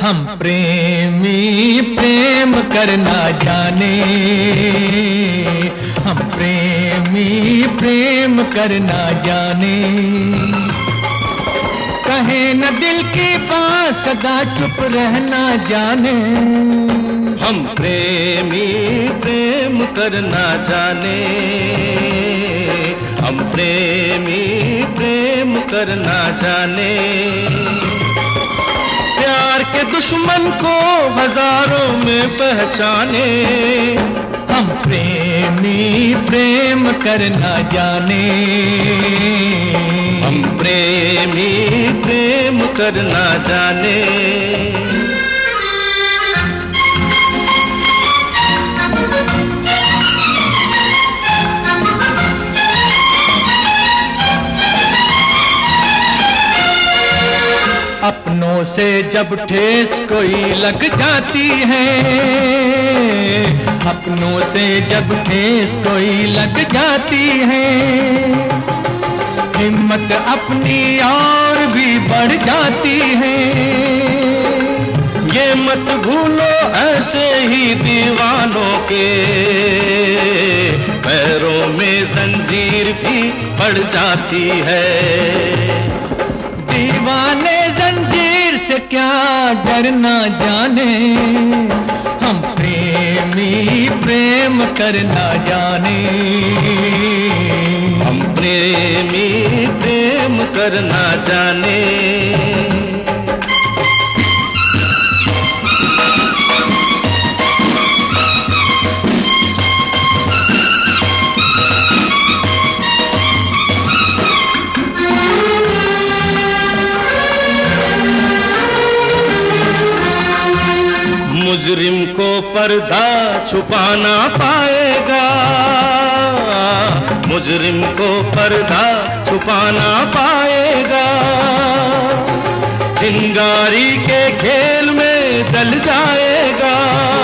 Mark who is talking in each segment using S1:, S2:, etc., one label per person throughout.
S1: हम प्रेमी प्रेम करना जाने, हम प्रेमी प्रेम करना जाने। कहे न दिल की बात सदा चुप रहना जाने,
S2: हम प्रेमी प्रेम करना जाने, हम प्रेमी प्रेम करना जाने। प्यार के दुश्मन को हजारों में पहचाने,
S1: हम प्रेमी प्रेम करना जाने,
S2: हम प्रेमी प्रेम करना जाने।
S1: अपनों से जब ठेस कोई लग जाती है, अपनों से जब ठेस कोई लग जाती है, हिम्मत अपनी और भी बढ़ जाती है।
S2: ये मत भूलो ऐसे ही दीवानों के पैरों में जंजीर भी पड़ जाती है।
S1: दीवाने जंजीर से क्या डरना जाने, हम प्रेमी प्रेम करना जाने,
S2: हम प्रेमी प्रेम करना जाने। मुजरिम को पर्दा छुपाना पाएगा, मुजरिम को पर्दा छुपाना पाएगा। चिंगारी के खेल में जल जाएगा,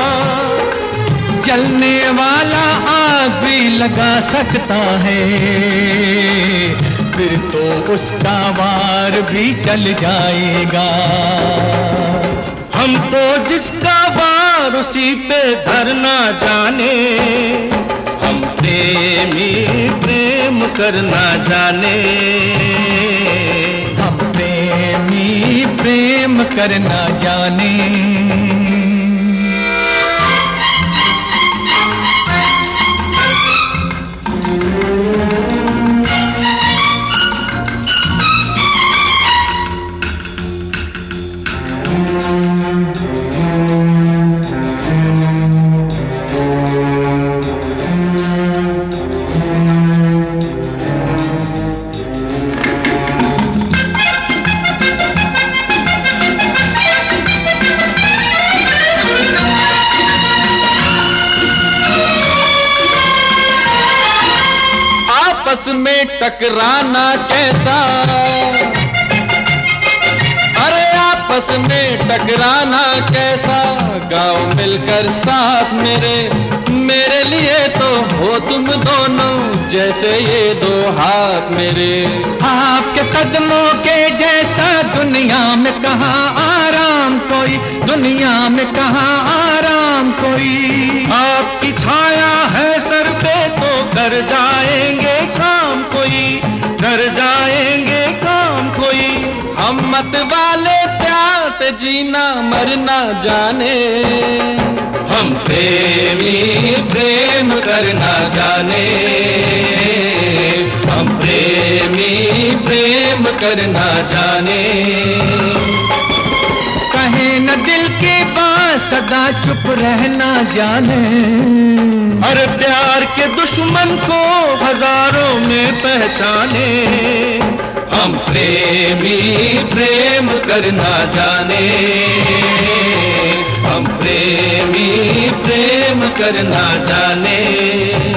S1: जलने वाला आग भी लगा सकता है, फिर तो उसका वार भी चल जाएगा।
S2: हम तो जिसका वार उसी पे धरना जाने, हम प्रेमी प्रेम करना जाने,
S1: हम प्रेमी प्रेम करना जाने। आपस में टकराना कैसा, अरे आपस में टकराना कैसा, गाँव मिलकर साथ मेरे, मेरे लिए तो हो तुम दोनों जैसे ये दो हाथ मेरे। आपके कदमों के जैसा दुनिया में कहाँ आराम कोई, दुनिया में कहाँ आराम कोई।
S2: आपकी छाया है सर पे तो कर जाएंगे काम कोई, कर जाएंगे काम कोई।
S1: हम मत वाले प्यार पे जीना मरना जाने,
S2: हम प्रेमी प्रेम करना जाने, हम प्रेमी प्रेम करना जाने।
S1: कहे न दिल की बात सदा चुप रहना जाने,
S2: हर प्यार के दुश्मन को हजारों में पहचाने। हम प्रेमी प्रेम करना जाने, हम प्रेमी प्रेम करना जाने।